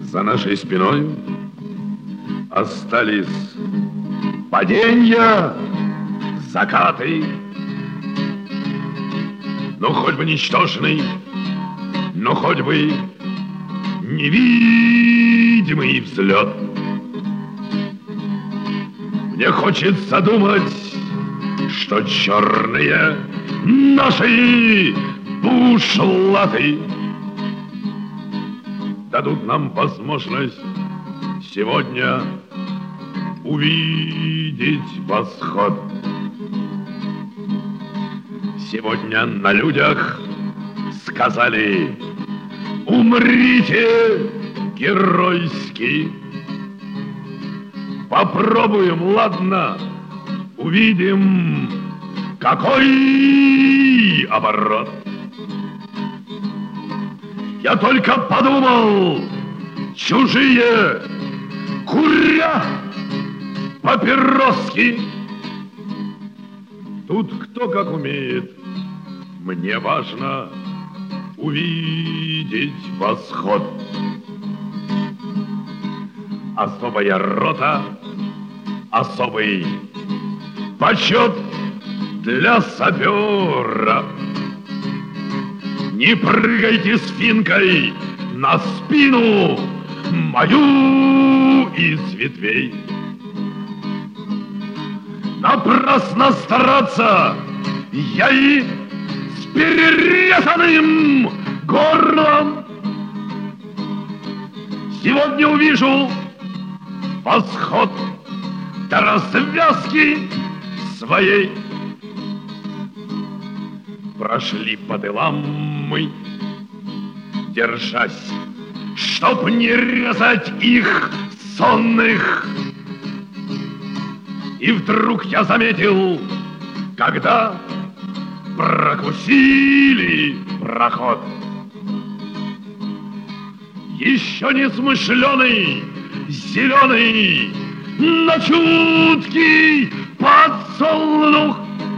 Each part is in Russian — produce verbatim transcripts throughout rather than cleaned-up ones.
За нашей спиной остались паденья, закаты. Ну, хоть бы ничтожный, но хоть бы невидимый взлет. Мне хочется думать, что черные наши бушлаты дадут нам возможность сегодня увидеть восход. Сегодня на людях сказали: умрите геройски. Попробуем, ладно, увидим, какой оборот. Я только подумал, чужие куря папироски. Тут кто как умеет, мне важно увидеть восход. Особая рота, особый почет для сапера. Не прыгайте с финкой на спину мою из ветвей. Напрасно стараться, я и с перерезанным горлом сегодня увижу восход до развязки своей. Прошли по тылам мы, держась, чтоб не резать их сонных. И вдруг я заметил, когда прокусили проход, еще не смышленый, зеленый, но чуткий подсолнух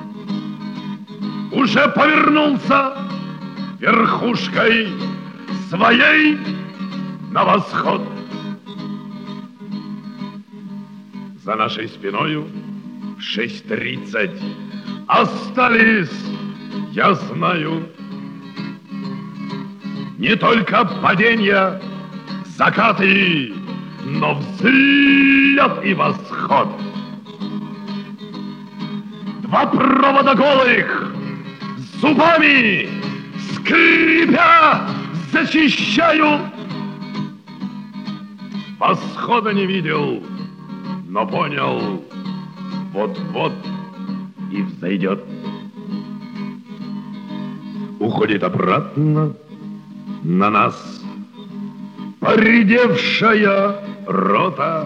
уже повернулся верхушкой своей на восход. За нашей спиною в шесть тридцать остались, я знаю, не только паденья, закаты, но взлет и восход. Два провода голых зубами скрипя защищаю. Восхода не видел, но понял, вот-вот и взойдет. Уходит обратно на нас поредевшая рота.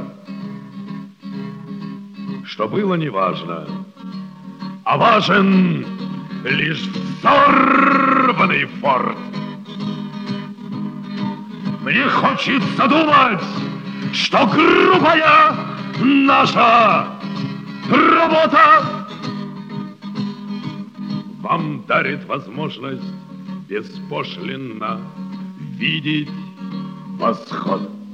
Что было, неважно, а важен лишь взорванный форт. Мне хочется думать, что грубая наша работа вам дарит возможность беспошлинно видеть восход.